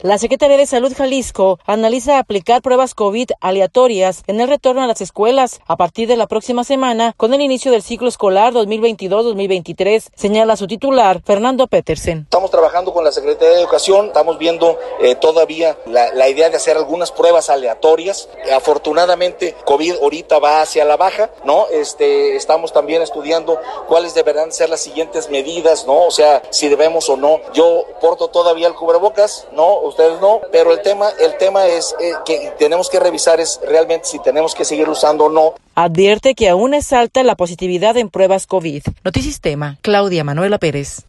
La Secretaría de Salud Jalisco analiza aplicar pruebas COVID aleatorias en el retorno a las escuelas a partir de la próxima semana con el inicio del ciclo escolar 2022-2023, señala su titular, Fernando Petersen. Estamos trabajando con la Secretaría de Educación, estamos viendo todavía la idea de hacer algunas pruebas aleatorias. Afortunadamente, COVID ahorita va hacia la baja, ¿no? Estamos también estudiando cuáles deberán ser las siguientes medidas, ¿no? O sea, si debemos o no. Yo porto todavía el cubrebocas, ¿no? Ustedes no, pero el tema es que tenemos que revisar es realmente si tenemos que seguir usando o no. Advierte que aún es alta la positividad en pruebas COVID. Notisistema, Claudia Manuela Pérez.